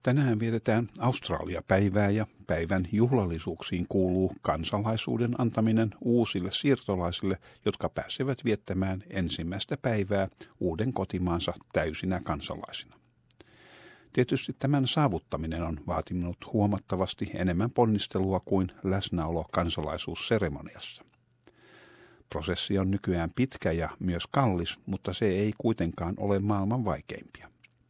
Tänään vietetään Australia-päivää ja päivän juhlallisuuksiin kuuluu kansalaisuuden antaminen uusille siirtolaisille, jotka pääsevät viettämään ensimmäistä päivää uuden kotimaansa täysinä kansalaisina. Tietysti tämän saavuttaminen on vaatinut huomattavasti enemmän ponnistelua kuin läsnäolo kansalaisuusseremoniassa. Prosessi on nykyään pitkä ja myös kallis, mutta se ei kuitenkaan ole maailman vaikeimpia.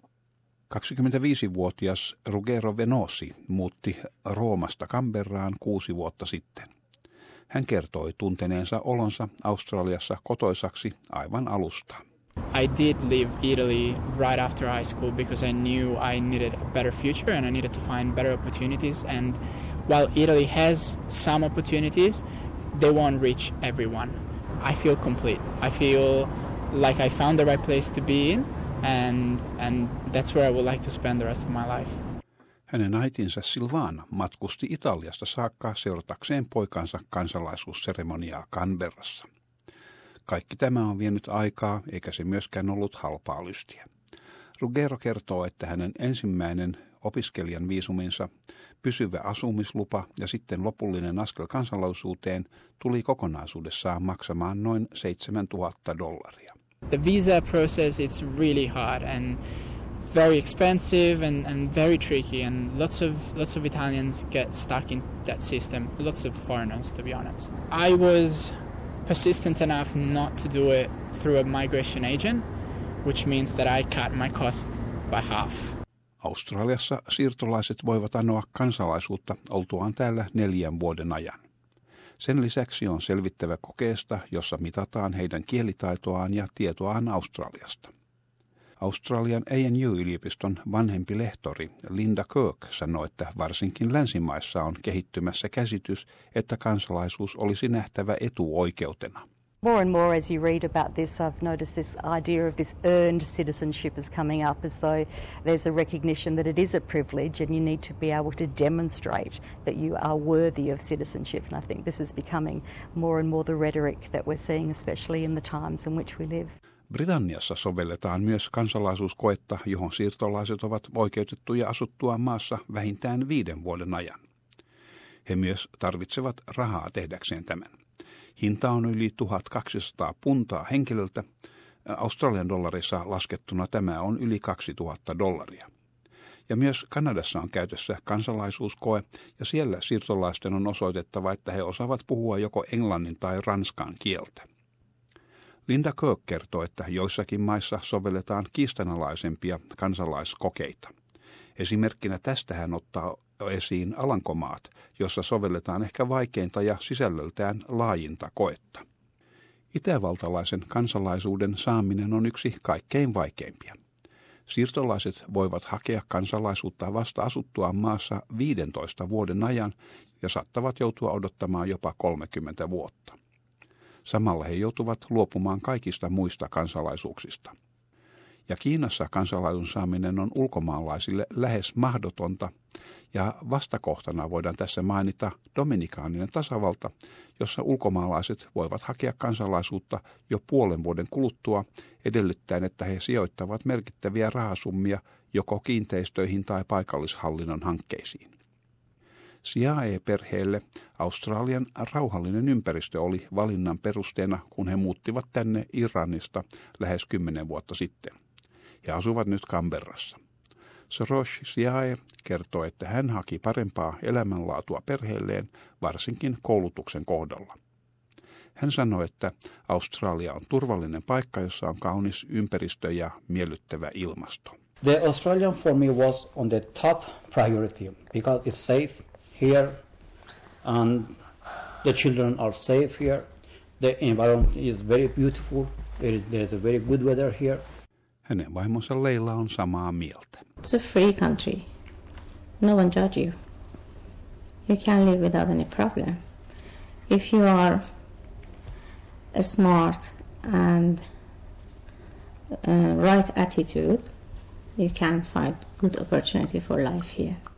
25-vuotias Ruggero Venosi muutti Roomasta Canberraan 6 vuotta sitten. Hän kertoi tunteneensa olonsa Australiassa kotoisaksi aivan alusta. I did leave Italy right after high school because I knew I needed a better future and I needed to find better opportunities. And while Italy has some opportunities, they won't reach everyone. I feel complete. I feel like I found the right place to be in. And that's where I would like to spend the rest of my life. Hänen äitinsä Silvana matkusti Italiasta saakka seuratakseen poikansa kansalaisuusseremoniaa Canberrassa. Kaikki tämä on vienyt aikaa, eikä se myöskään ollut halpaa lystiä. Ruggero kertoo, että hänen ensimmäinen opiskelijan viisuminsa, pysyvä asumislupa ja sitten lopullinen askel kansalaisuuteen tuli kokonaisuudessaan maksamaan noin $7,000. The visa process is really hard and very expensive and very tricky, and lots of Italians get stuck in that system. Lots of foreigners, to be honest. I was persistent enough not to do it through a migration agent, which means that I cut my cost by half. Australiassa siirtolaiset voivat anoa kansalaisuutta oltuaan täällä 4 vuoden ajan. Sen lisäksi on selvittävä kokeesta, jossa mitataan heidän kielitaitoaan ja tietoaan Australiasta. Australian ANU-yliopiston vanhempi lehtori Linda Kirk sanoi, että varsinkin länsimaissa on kehittymässä käsitys, että kansalaisuus olisi nähtävä etuoikeutena. More and more as you read about this, I've noticed this idea of this earned citizenship is coming up as though there's a recognition that it is a privilege and you need to be able to demonstrate that you are worthy of citizenship. And I think this is becoming more and more the rhetoric that we're seeing, especially in the times in which we live. Britanniassa sovelletaan myös kansalaisuuskoetta, johon siirtolaiset ovat oikeutettuja asuttua maassa vähintään 5 vuoden ajan. He myös tarvitsevat rahaa tehdäkseen tämän. Hinta on yli 1200 puntaa henkilöltä. Australian dollarissa laskettuna tämä on yli $2,000. Ja myös Kanadassa on käytössä kansalaisuuskoe, ja siellä siirtolaisten on osoitettava, että he osaavat puhua joko englannin tai ranskan kieltä. Linda Kirk kertoo, että joissakin maissa sovelletaan kiistanalaisempia kansalaiskokeita. Esimerkkinä tästä hän ottaa esiin Alankomaat, jossa sovelletaan ehkä vaikeinta ja sisällöltään laajinta koetta. Itävaltalaisen kansalaisuuden saaminen on yksi kaikkein vaikeimpia. Siirtolaiset voivat hakea kansalaisuutta vasta asuttuaan maassa 15 vuoden ajan ja saattavat joutua odottamaan jopa 30 vuotta. Samalla he joutuvat luopumaan kaikista muista kansalaisuuksista. Ja Kiinassa kansalaisuuden saaminen on ulkomaalaisille lähes mahdotonta, ja vastakohtana voidaan tässä mainita Dominikaaninen tasavalta, jossa ulkomaalaiset voivat hakea kansalaisuutta jo 5 vuoden kuluttua edellyttäen, että he sijoittavat merkittäviä rahasummia joko kiinteistöihin tai paikallishallinnon hankkeisiin. Siae-perheelle Australian rauhallinen ympäristö oli valinnan perusteena, kun he muuttivat tänne Iranista lähes 10 vuotta sitten. He asuvat nyt Canberrassa. Sorosh Siae kertoo, että hän haki parempaa elämänlaatua perheelleen, varsinkin koulutuksen kohdalla. Hän sanoi, että Australia on turvallinen paikka, jossa on kaunis ympäristö ja miellyttävä ilmasto. The Australian for me was on the top priority because it's safe here and the children are safe here. The environment is very beautiful. There is a very good weather here. Hänen vaimonsa Leila on samaa mieltä. It's a free country. No one judge you. You can live without any problem. If you are a smart and right attitude, you can find good opportunity for life here.